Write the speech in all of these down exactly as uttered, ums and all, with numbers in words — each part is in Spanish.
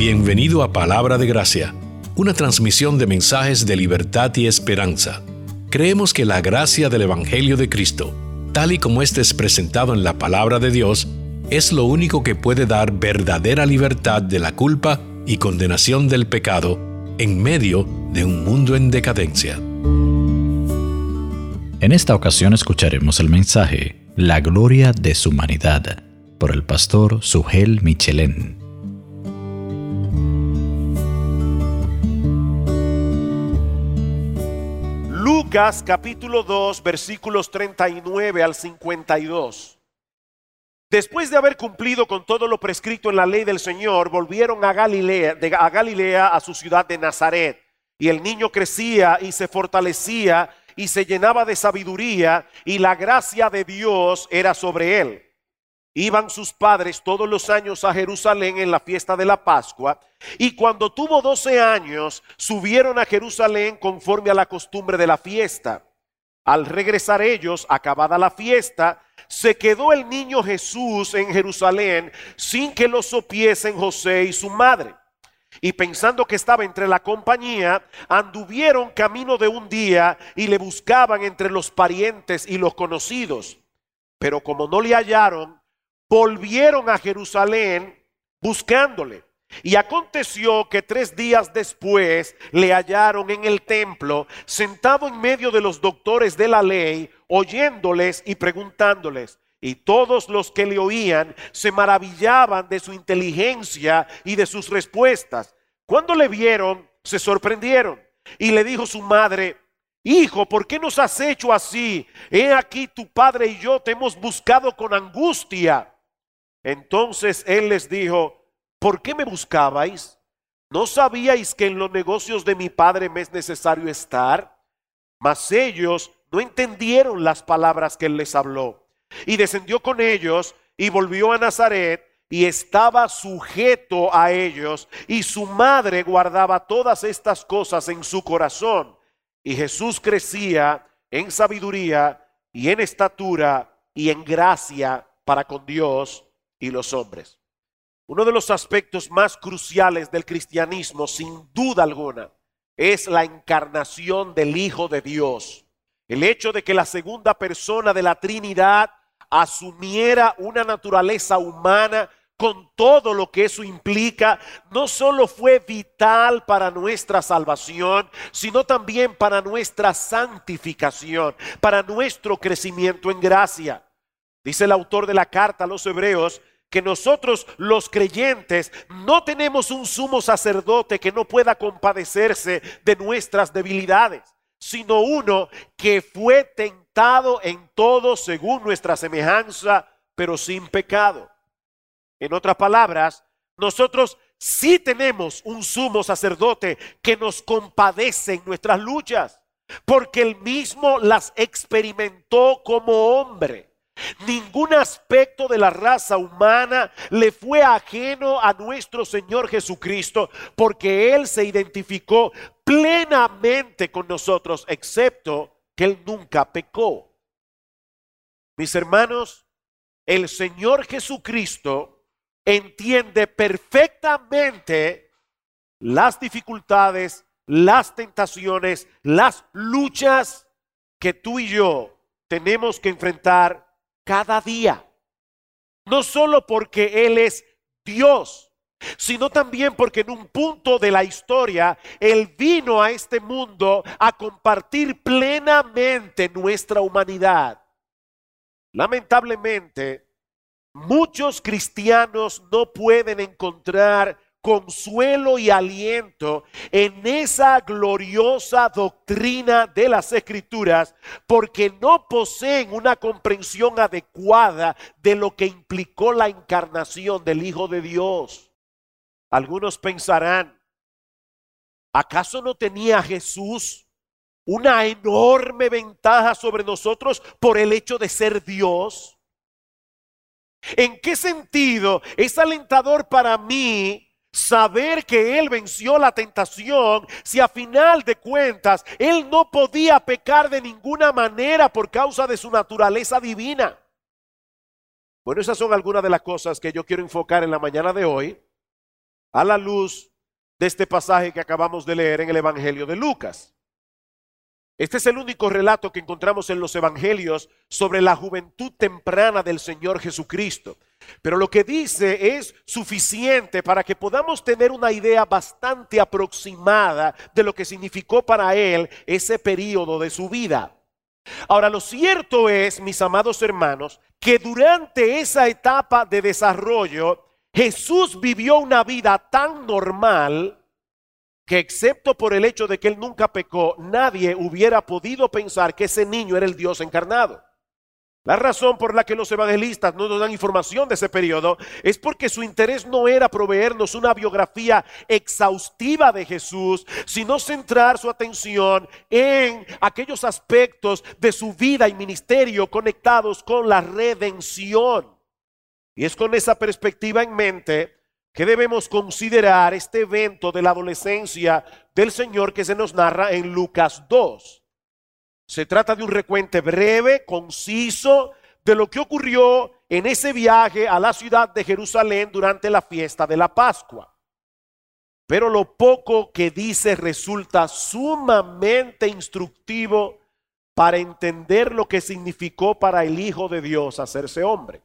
Bienvenido a Palabra de Gracia, una transmisión de mensajes de libertad y esperanza. Creemos que la gracia del Evangelio de Cristo, tal y como éste es presentado en la Palabra de Dios, es lo único que puede dar verdadera libertad de la culpa y condenación del pecado en medio de un mundo en decadencia. En esta ocasión escucharemos el mensaje La gloria de su humanidad por el pastor Sugel Michelén. Lucas capítulo dos versículos treinta y nueve al cincuenta y dos. Después de haber cumplido con todo lo prescrito en la ley del Señor, volvieron a Galilea, de, a Galilea, a su ciudad de Nazaret. Y el niño crecía y se fortalecía y se llenaba de sabiduría, y la gracia de Dios era sobre él. Iban sus padres todos los años a Jerusalén en la fiesta de la Pascua, y cuando tuvo doce años, subieron a Jerusalén conforme a la costumbre de la fiesta. Al regresar ellos, acabada la fiesta, se quedó el niño Jesús en Jerusalén sin que lo supiesen José y su madre. Y pensando que estaba entre la compañía, anduvieron camino de un día y le buscaban entre los parientes y los conocidos. Pero como no le hallaron, volvieron a Jerusalén buscándole. Y aconteció que tres días después le hallaron en el templo, sentado en medio de los doctores de la ley, oyéndoles y preguntándoles. Y todos los que le oían se maravillaban de su inteligencia y de sus respuestas. Cuando le vieron, se sorprendieron. Y le dijo su madre: Hijo, ¿por qué nos has hecho así? He aquí tu padre y yo te hemos buscado con angustia. Entonces él les dijo: ¿por qué me buscabais? ¿No sabíais que en los negocios de mi padre me es necesario estar? Mas ellos no entendieron las palabras que él les habló. Y descendió con ellos y volvió a Nazaret, y estaba sujeto a ellos, y su madre guardaba todas estas cosas en su corazón. Y Jesús crecía en sabiduría y en estatura y en gracia para con Dios y los hombres. Uno de los aspectos más cruciales del cristianismo, sin duda alguna, es la encarnación del Hijo de Dios. El hecho de que la segunda persona de la Trinidad asumiera una naturaleza humana con todo lo que eso implica, no solo fue vital para nuestra salvación, sino también para nuestra santificación, para nuestro crecimiento en gracia. Dice el autor de la carta a los Hebreos que nosotros los creyentes no tenemos un sumo sacerdote que no pueda compadecerse de nuestras debilidades, sino uno que fue tentado en todo según nuestra semejanza, pero sin pecado. En otras palabras, nosotros sí tenemos un sumo sacerdote que nos compadece en nuestras luchas, porque él mismo las experimentó como hombre. Ningún aspecto de la raza humana le fue ajeno a nuestro Señor Jesucristo, porque Él se identificó plenamente con nosotros, excepto que Él nunca pecó. Mis hermanos, el Señor Jesucristo entiende perfectamente las dificultades, las tentaciones, las luchas que tú y yo tenemos que enfrentar cada día. No solo porque Él es Dios, sino también porque en un punto de la historia Él vino a este mundo a compartir plenamente nuestra humanidad. Lamentablemente, muchos cristianos no pueden encontrar consuelo y aliento en esa gloriosa doctrina de las Escrituras, porque no poseen una comprensión adecuada de lo que implicó la encarnación del Hijo de Dios. Algunos pensarán: ¿acaso no tenía Jesús una enorme ventaja sobre nosotros por el hecho de ser Dios? ¿En qué sentido es alentador para mí saber que Él venció la tentación si a final de cuentas Él no podía pecar de ninguna manera por causa de su naturaleza divina? Bueno, esas son algunas de las cosas que yo quiero enfocar en la mañana de hoy, a la luz de este pasaje que acabamos de leer en el Evangelio de Lucas. Este es el único relato que encontramos en los evangelios sobre la juventud temprana del Señor Jesucristo. Pero lo que dice es suficiente para que podamos tener una idea bastante aproximada de lo que significó para él ese periodo de su vida. Ahora, lo cierto es, mis amados hermanos, que durante esa etapa de desarrollo, Jesús vivió una vida tan normal que, excepto por el hecho de que él nunca pecó, nadie hubiera podido pensar que ese niño era el Dios encarnado. La razón por la que los evangelistas no nos dan información de ese periodo es porque su interés no era proveernos una biografía exhaustiva de Jesús, sino centrar su atención en aquellos aspectos de su vida y ministerio conectados con la redención. Y es con esa perspectiva en mente que debemos considerar este evento de la adolescencia del Señor que se nos narra en Lucas dos. Se trata de un recuento breve, conciso, de lo que ocurrió en ese viaje a la ciudad de Jerusalén durante la fiesta de la Pascua. Pero lo poco que dice resulta sumamente instructivo para entender lo que significó para el Hijo de Dios hacerse hombre.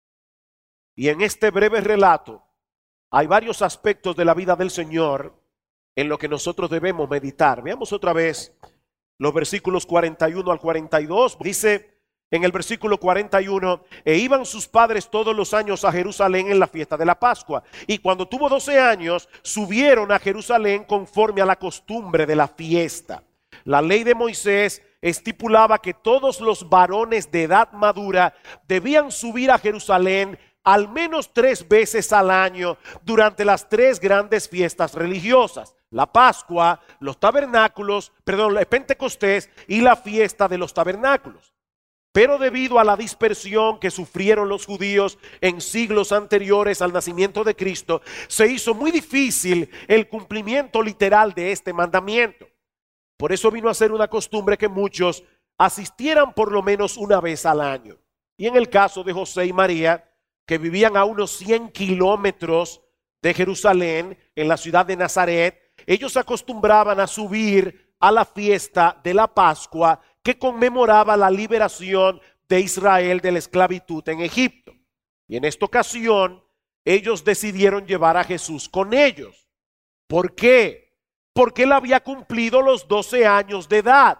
Y en este breve relato hay varios aspectos de la vida del Señor en lo que nosotros debemos meditar. Veamos otra vez los versículos cuarenta y uno al cuarenta y dos. Dice en el versículo cuarenta y uno: e iban sus padres todos los años a Jerusalén en la fiesta de la Pascua. Y cuando tuvo doce años, subieron a Jerusalén conforme a la costumbre de la fiesta. La ley de Moisés estipulaba que todos los varones de edad madura debían subir a Jerusalén al menos tres veces al año durante las tres grandes fiestas religiosas: la Pascua, los tabernáculos, perdón, el Pentecostés y la fiesta de los tabernáculos. Pero debido a la dispersión que sufrieron los judíos en siglos anteriores al nacimiento de Cristo, se hizo muy difícil el cumplimiento literal de este mandamiento. Por eso vino a ser una costumbre que muchos asistieran por lo menos una vez al año. Y en el caso de José y María, que vivían a unos cien kilómetros de Jerusalén, en la ciudad de Nazaret, ellos acostumbraban a subir a la fiesta de la Pascua, que conmemoraba la liberación de Israel de la esclavitud en Egipto. Y en esta ocasión, ellos decidieron llevar a Jesús con ellos. ¿Por qué? Porque él había cumplido los doce años de edad.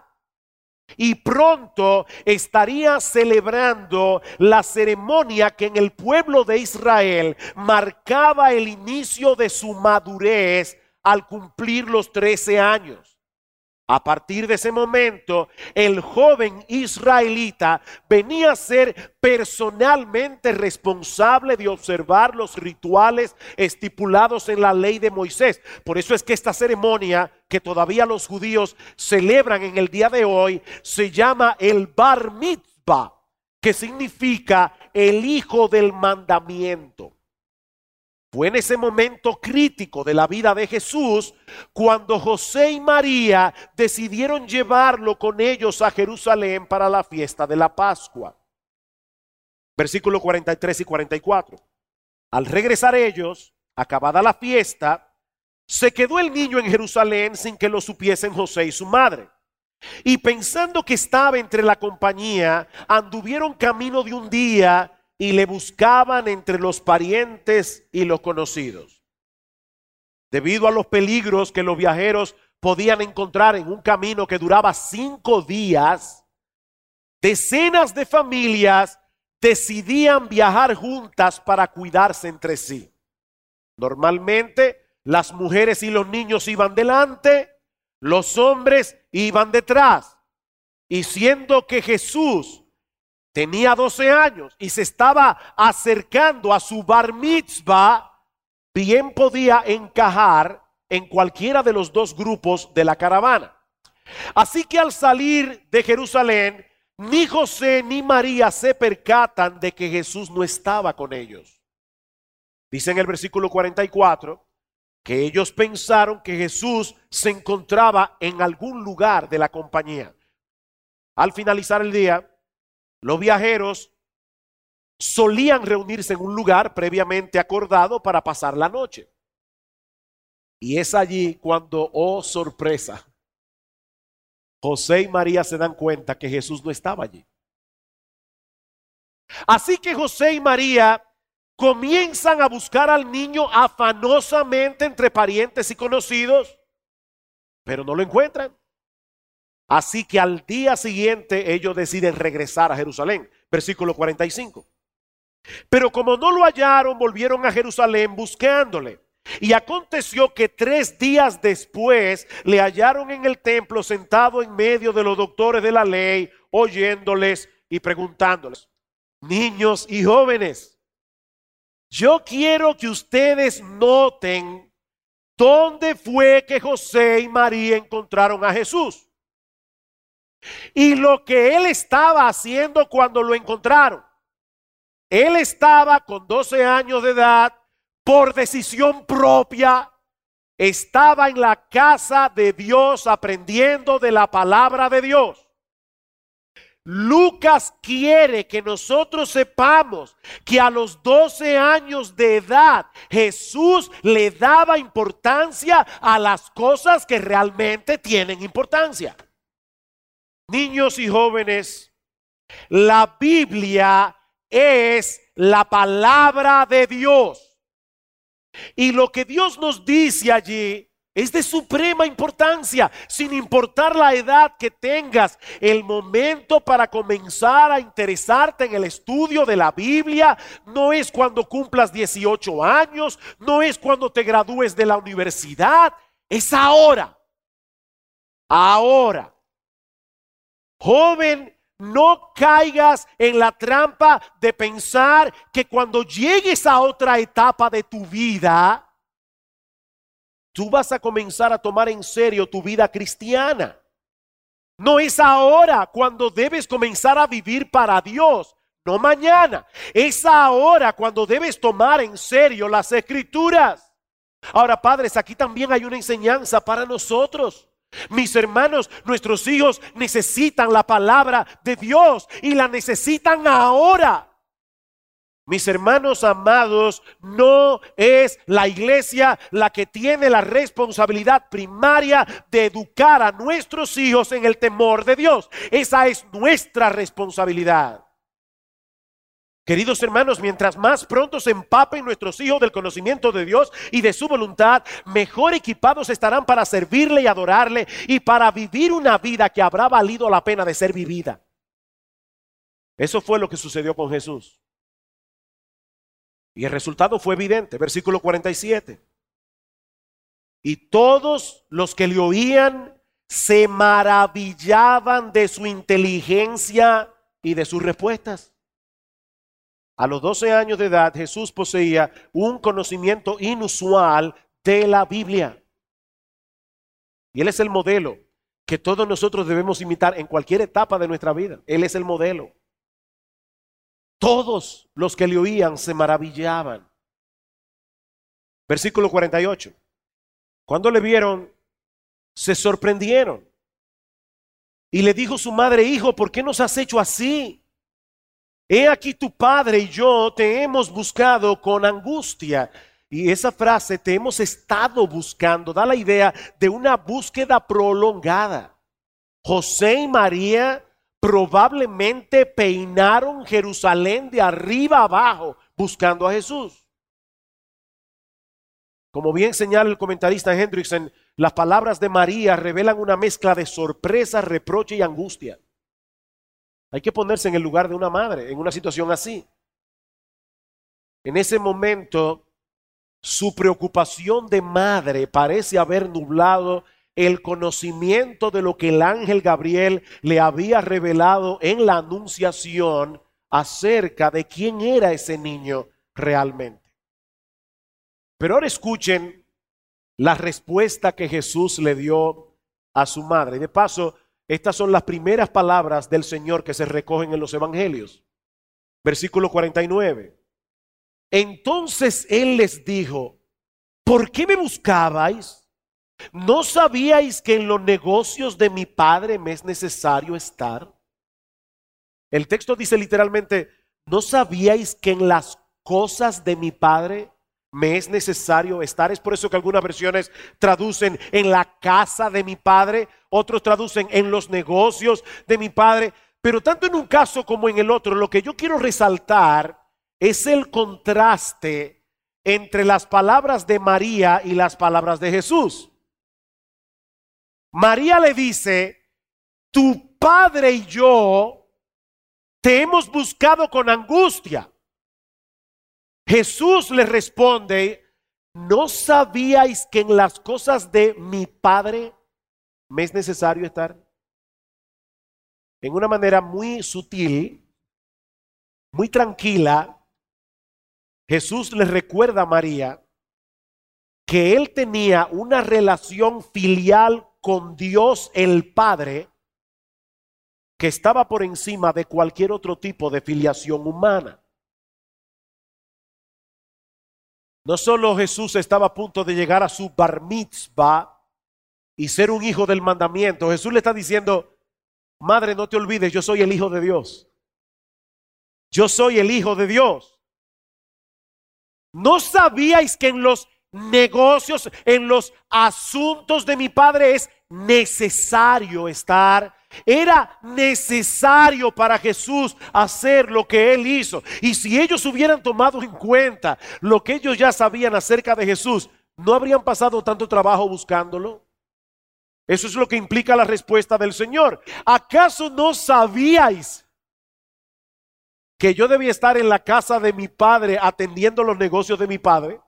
Y pronto estaría celebrando la ceremonia que en el pueblo de Israel marcaba el inicio de su madurez al cumplir los trece años. A partir de ese momento, el joven israelita venía a ser personalmente responsable de observar los rituales estipulados en la ley de Moisés. Por eso es que esta ceremonia, que todavía los judíos celebran en el día de hoy, se llama el Bar Mitzvah, que significa el hijo del mandamiento. Fue en ese momento crítico de la vida de Jesús cuando José y María decidieron llevarlo con ellos a Jerusalén para la fiesta de la Pascua. Versículos cuarenta y tres y cuarenta y cuatro. Al regresar ellos, acabada la fiesta, se quedó el niño en Jerusalén sin que lo supiesen José y su madre. Y pensando que estaba entre la compañía, anduvieron camino de un día y le buscaban entre los parientes y los conocidos. Debido a los peligros que los viajeros podían encontrar en un camino que duraba cinco días, decenas de familias decidían viajar juntas para cuidarse entre sí. Normalmente las mujeres y los niños iban delante, los hombres iban detrás. Y siendo que Jesús tenía doce años y se estaba acercando a su bar mitzvah, bien podía encajar en cualquiera de los dos grupos de la caravana. Así que al salir de Jerusalén, ni José ni María se percatan de que Jesús no estaba con ellos. Dice en el versículo cuarenta y cuatro que ellos pensaron que Jesús se encontraba en algún lugar de la compañía. Al finalizar el día, los viajeros solían reunirse en un lugar previamente acordado para pasar la noche. Y es allí cuando, oh sorpresa, José y María se dan cuenta que Jesús no estaba allí. Así que José y María comienzan a buscar al niño afanosamente entre parientes y conocidos, pero no lo encuentran. Así que al día siguiente ellos deciden regresar a Jerusalén. Versículo cuarenta y cinco. Pero como no lo hallaron, volvieron a Jerusalén buscándole. Y aconteció que tres días después le hallaron en el templo sentado en medio de los doctores de la ley, oyéndoles y preguntándoles: niños y jóvenes, yo quiero que ustedes noten dónde fue que José y María encontraron a Jesús y lo que él estaba haciendo cuando lo encontraron. Él estaba con doce años de edad, por decisión propia, estaba en la casa de Dios aprendiendo de la palabra de Dios. Lucas quiere que nosotros sepamos que a los doce años de edad Jesús le daba importancia a las cosas que realmente tienen importancia. Niños y jóvenes, la Biblia es la palabra de Dios. Y lo que Dios nos dice allí es de suprema importancia, sin importar la edad que tengas. El momento para comenzar a interesarte en el estudio de la Biblia no es cuando cumplas dieciocho años, no es cuando te gradúes de la universidad, es ahora. Ahora. Joven, no caigas en la trampa de pensar que cuando llegues a otra etapa de tu vida, tú vas a comenzar a tomar en serio tu vida cristiana. No es ahora cuando debes comenzar a vivir para Dios, no mañana. Es ahora cuando debes tomar en serio las Escrituras. Ahora, padres, aquí también hay una enseñanza para nosotros. Mis hermanos, nuestros hijos necesitan la palabra de Dios y la necesitan ahora. Mis hermanos amados, no es la iglesia la que tiene la responsabilidad primaria de educar a nuestros hijos en el temor de Dios. Esa es nuestra responsabilidad. Queridos hermanos, mientras más pronto se empapen nuestros hijos del conocimiento de Dios y de su voluntad, mejor equipados estarán para servirle y adorarle y para vivir una vida que habrá valido la pena de ser vivida. Eso fue lo que sucedió con Jesús. Y el resultado fue evidente. Versículo cuarenta y siete. Y todos los que le oían se maravillaban de su inteligencia y de sus respuestas. A los doce años de edad, Jesús poseía un conocimiento inusual de la Biblia. Y Él es el modelo que todos nosotros debemos imitar en cualquier etapa de nuestra vida. Él es el modelo. Todos los que le oían se maravillaban. Versículo cuarenta y ocho. Cuando le vieron, se sorprendieron. Y le dijo su madre: hijo, ¿por qué nos has hecho así? He aquí tu padre y yo te hemos buscado con angustia. Y esa frase, te hemos estado buscando, da la idea de una búsqueda prolongada. José y María probablemente peinaron Jerusalén de arriba abajo buscando a Jesús. Como bien señala el comentarista Hendrickson, las palabras de María revelan una mezcla de sorpresa, reproche y angustia. Hay que ponerse en el lugar de una madre en una situación así. En ese momento, su preocupación de madre parece haber nublado el conocimiento de lo que el ángel Gabriel le había revelado en la anunciación acerca de quién era ese niño realmente. Pero ahora escuchen la respuesta que Jesús le dio a su madre. Y de paso, estas son las primeras palabras del Señor que se recogen en los evangelios. Versículo cuarenta y nueve. Entonces Él les dijo: ¿por qué me buscabais? ¿No sabíais que en los negocios de mi Padre me es necesario estar? El texto dice literalmente: ¿no sabíais que en las cosas de mi Padre me es necesario estar. Es por eso que algunas versiones traducen en la casa de mi padre, otros traducen en los negocios de mi padre. Pero tanto en un caso como en el otro, lo que yo quiero resaltar es el contraste entre las palabras de María y las palabras de Jesús. María le dice: tu padre y yo te hemos buscado con angustia. Jesús le responde: ¿no sabíais que en las cosas de mi padre me es necesario estar? En una manera muy sutil, muy tranquila, Jesús le recuerda a María que él tenía una relación filial con Dios el Padre que estaba por encima de cualquier otro tipo de filiación humana. No solo Jesús estaba a punto de llegar a su bar mitzvah y ser un hijo del mandamiento, Jesús le está diciendo: madre, no te olvides, yo soy el Hijo de Dios. Yo soy el Hijo de Dios. ¿No sabíais que en los negocios, en los asuntos de mi Padre es necesario estar? Era necesario para Jesús hacer lo que él hizo. Y si ellos hubieran tomado en cuenta lo que ellos ya sabían acerca de Jesús, ¿no habrían pasado tanto trabajo buscándolo? Eso es lo que implica la respuesta del Señor. ¿Acaso no sabíais que yo debía estar en la casa de mi padre atendiendo los negocios de mi padre?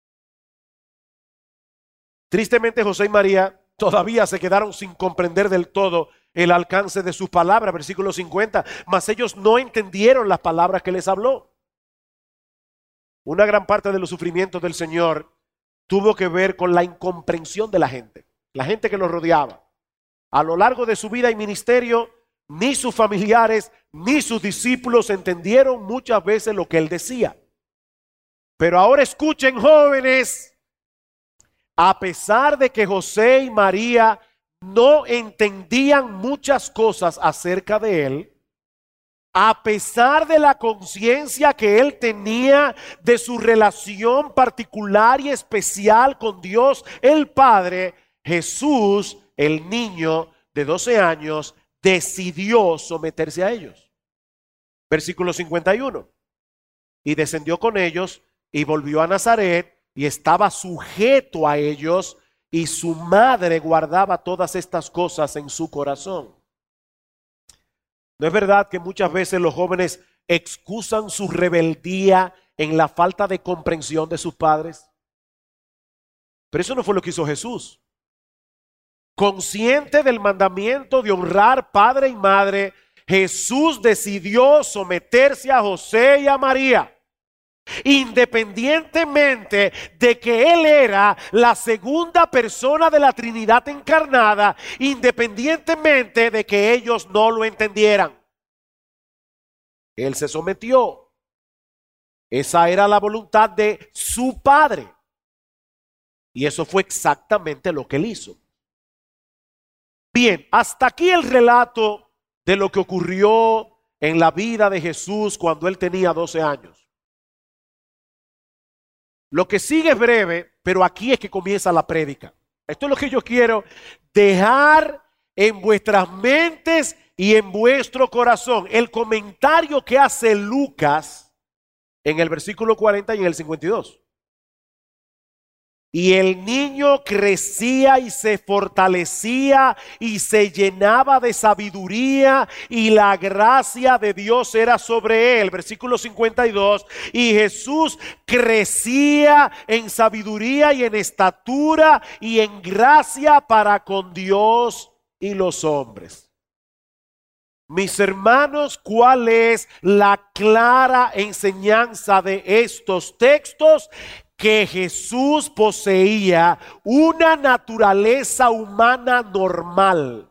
Tristemente, José y María todavía se quedaron sin comprender del todo el alcance de sus palabras, versículo cincuenta, mas ellos no entendieron las palabras que les habló. Una gran parte de los sufrimientos del Señor tuvo que ver con la incomprensión de la gente, la gente que los rodeaba. A lo largo de su vida y ministerio, ni sus familiares ni sus discípulos entendieron muchas veces lo que él decía. Pero ahora escuchen, jóvenes, a pesar de que José y María no entendían muchas cosas acerca de él, a pesar de la conciencia que él tenía de su relación particular y especial con Dios el Padre, Jesús, el niño de doce años, decidió someterse a ellos. Versículo cincuenta y uno. Y descendió con ellos y volvió a Nazaret y estaba sujeto a ellos, y su madre guardaba todas estas cosas en su corazón. ¿No es verdad que muchas veces los jóvenes excusan su rebeldía en la falta de comprensión de sus padres? Pero eso no fue lo que hizo Jesús. Consciente del mandamiento de honrar padre y madre, Jesús decidió someterse a José y a María, independientemente de que él era la segunda persona de la Trinidad encarnada, independientemente de que ellos no lo entendieran. Él se sometió. Esa era la voluntad de su Padre. Y eso fue exactamente lo que él hizo. Bien, hasta aquí el relato de lo que ocurrió en la vida de Jesús cuando él tenía doce años. Lo que sigue es breve, pero aquí es que comienza la prédica. Esto es lo que yo quiero dejar en vuestras mentes y en vuestro corazón. El comentario que hace Lucas en el versículo cuarenta y en el cincuenta y dos. Y el niño crecía y se fortalecía y se llenaba de sabiduría, y la gracia de Dios era sobre él. Versículo cincuenta y dos. Y Jesús crecía en sabiduría y en estatura y en gracia para con Dios y los hombres. Mis hermanos, ¿cuál es la clara enseñanza de estos textos? Que Jesús poseía una naturaleza humana normal,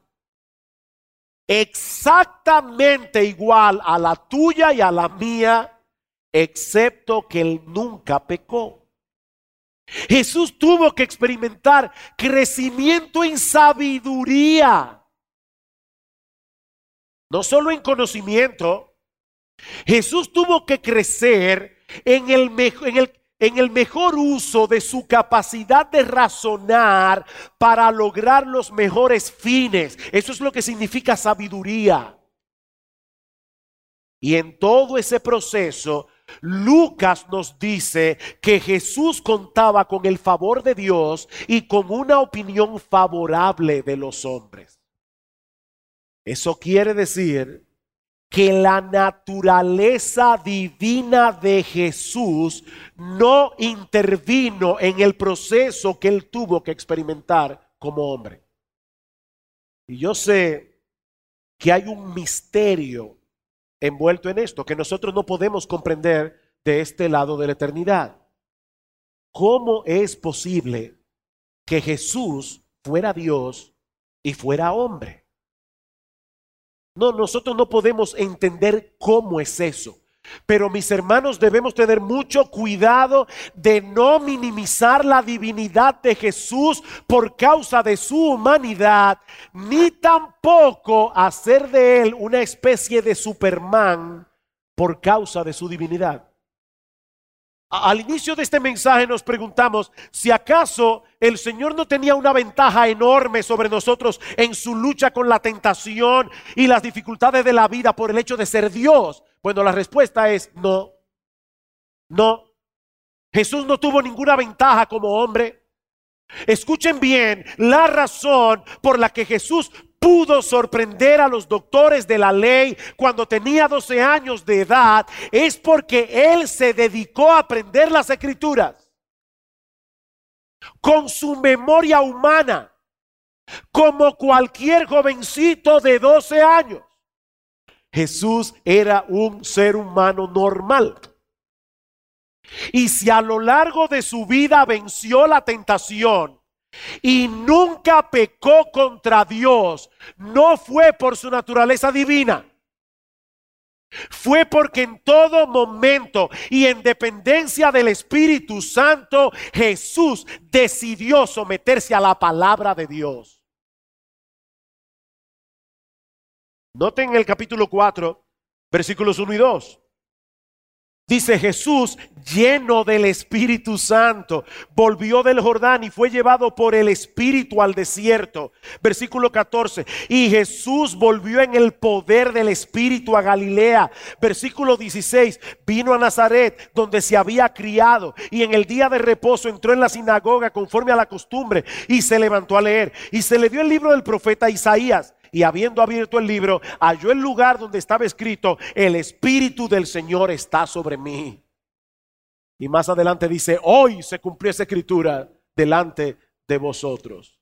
exactamente igual a la tuya y a la mía, excepto que él nunca pecó. Jesús tuvo que experimentar crecimiento en sabiduría, no solo en conocimiento. Jesús tuvo que crecer en el, en el en el mejor uso de su capacidad de razonar para lograr los mejores fines. Eso es lo que significa sabiduría. Y en todo ese proceso, Lucas nos dice que Jesús contaba con el favor de Dios y con una opinión favorable de los hombres. Eso quiere decir que la naturaleza divina de Jesús no intervino en el proceso que él tuvo que experimentar como hombre. Y yo sé que hay un misterio envuelto en esto que nosotros no podemos comprender de este lado de la eternidad. ¿Cómo es posible que Jesús fuera Dios y fuera hombre? No, nosotros no podemos entender cómo es eso. Pero mis hermanos, debemos tener mucho cuidado de no minimizar la divinidad de Jesús por causa de su humanidad, ni tampoco hacer de él una especie de Superman por causa de su divinidad. Al inicio de este mensaje nos preguntamos si acaso el Señor no tenía una ventaja enorme sobre nosotros en su lucha con la tentación y las dificultades de la vida por el hecho de ser Dios. Bueno, la respuesta es no. No. Jesús no tuvo ninguna ventaja como hombre. Escuchen bien, la razón por la que Jesús pudo sorprender a los doctores de la ley cuando tenía doce años de edad es porque él se dedicó a aprender las escrituras con su memoria humana, como cualquier jovencito de doce años. Jesús era un ser humano normal. Y si a lo largo de su vida venció la tentación y nunca pecó contra Dios, no fue por su naturaleza divina. Fue porque en todo momento y en dependencia del Espíritu Santo, Jesús decidió someterse a la palabra de Dios. Noten el capítulo cuatro, versículos uno y dos. Dice: Jesús, lleno del Espíritu Santo, volvió del Jordán y fue llevado por el Espíritu al desierto. Versículo catorce. Y Jesús volvió en el poder del Espíritu a Galilea. Versículo dieciséis. Vino a Nazaret, donde se había criado, y en el día de reposo entró en la sinagoga conforme a la costumbre y se levantó a leer. Y se le dio el libro del profeta Isaías. Y habiendo abierto el libro, halló el lugar donde estaba escrito: el Espíritu del Señor está sobre mí. Y más adelante dice: hoy se cumplió esa escritura delante de vosotros.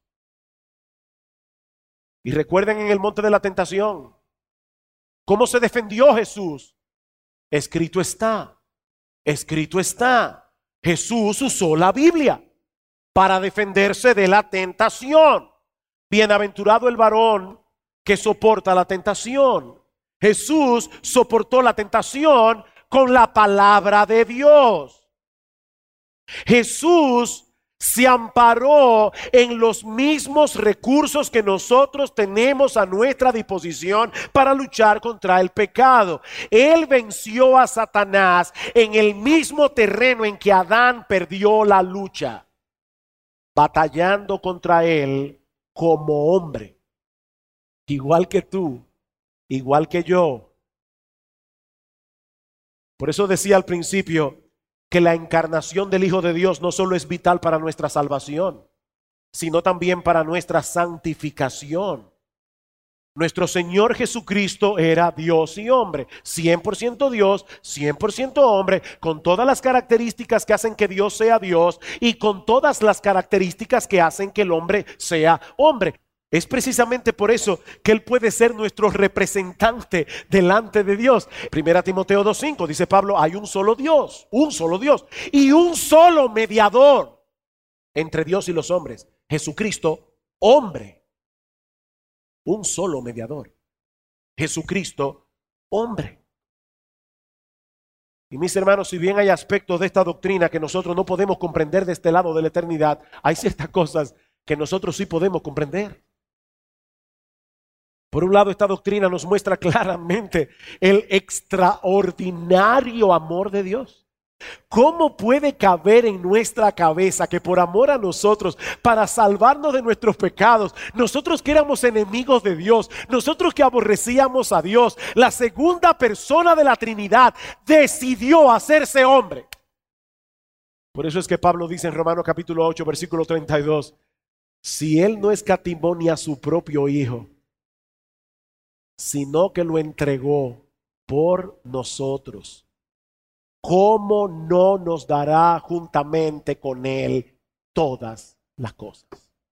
Y recuerden en el monte de la tentación, ¿cómo se defendió Jesús? Escrito está, escrito está. Jesús usó la Biblia para defenderse de la tentación. Bienaventurado el varón que soporta la tentación. Jesús soportó la tentación con la palabra de Dios. Jesús se amparó en los mismos recursos que nosotros tenemos a nuestra disposición para luchar contra el pecado. Él venció a Satanás en el mismo terreno en que Adán perdió la lucha, batallando contra él como hombre. Igual que tú, igual que yo. Por eso decía al principio que la encarnación del Hijo de Dios no solo es vital para nuestra salvación, sino también para nuestra santificación. Nuestro Señor Jesucristo era Dios y hombre, cien por ciento Dios, cien por ciento hombre, con todas las características que hacen que Dios sea Dios y con todas las características que hacen que el hombre sea hombre. Es precisamente por eso que Él puede ser nuestro representante delante de Dios. Primera Timoteo dos cinco dice Pablo: hay un solo Dios, un solo Dios y un solo mediador entre Dios y los hombres, Jesucristo, hombre. Un solo mediador, Jesucristo, hombre. Y mis hermanos, si bien hay aspectos de esta doctrina que nosotros no podemos comprender de este lado de la eternidad, hay ciertas cosas que nosotros sí podemos comprender. Por un lado, esta doctrina nos muestra claramente el extraordinario amor de Dios. ¿Cómo puede caber en nuestra cabeza que por amor a nosotros, para salvarnos de nuestros pecados, nosotros que éramos enemigos de Dios, nosotros que aborrecíamos a Dios, la segunda persona de la Trinidad decidió hacerse hombre? Por eso es que Pablo dice en Romanos capítulo ocho, versículo treinta y dos, si Él no escatimó ni a su propio Hijo, sino que lo entregó por nosotros, ¿cómo no nos dará juntamente con Él todas las cosas?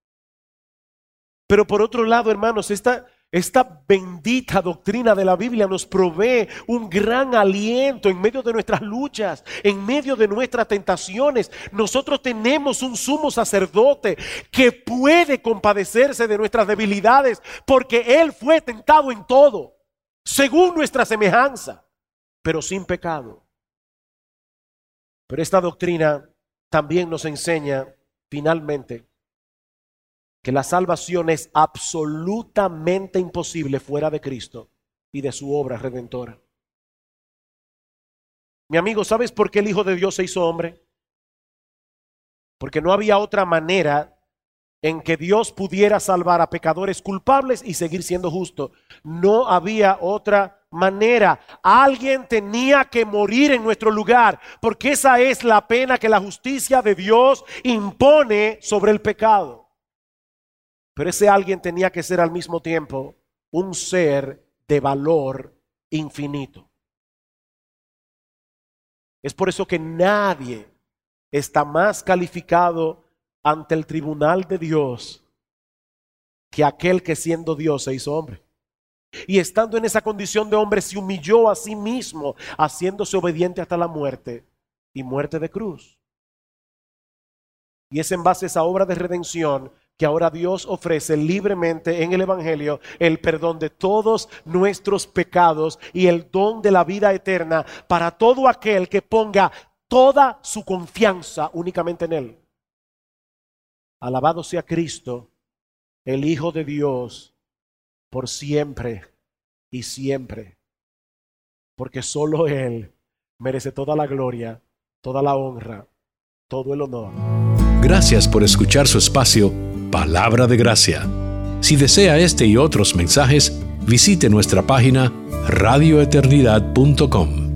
Pero por otro lado, hermanos, esta, esta bendita doctrina de la Biblia nos provee un gran aliento en medio de nuestras luchas, en medio de nuestras tentaciones. Nosotros tenemos un sumo sacerdote que puede compadecerse de nuestras debilidades, porque Él fue tentado en todo, según nuestra semejanza, pero sin pecado. Pero esta doctrina también nos enseña, finalmente, que la salvación es absolutamente imposible fuera de Cristo y de su obra redentora. Mi amigo, ¿sabes por qué el Hijo de Dios se hizo hombre? Porque no había otra manera en que Dios pudiera salvar a pecadores culpables y seguir siendo justo. No había otra manera. Alguien tenía que morir en nuestro lugar, porque esa es la pena que la justicia de Dios impone sobre el pecado. Pero ese alguien tenía que ser al mismo tiempo un ser de valor infinito. Es por eso que nadie está más calificado ante el tribunal de Dios que aquel que siendo Dios se hizo hombre. Y estando en esa condición de hombre se humilló a sí mismo, haciéndose obediente hasta la muerte y muerte de cruz. Y es en base a esa obra de redención que ahora Dios ofrece libremente en el Evangelio el perdón de todos nuestros pecados y el don de la vida eterna para todo aquel que ponga toda su confianza únicamente en Él. Alabado sea Cristo, el Hijo de Dios, por siempre y siempre, porque solo Él merece toda la gloria, toda la honra, todo el honor. Gracias por escuchar su espacio Palabra de Gracia. Si desea este y otros mensajes, visite nuestra página radio eternidad punto com.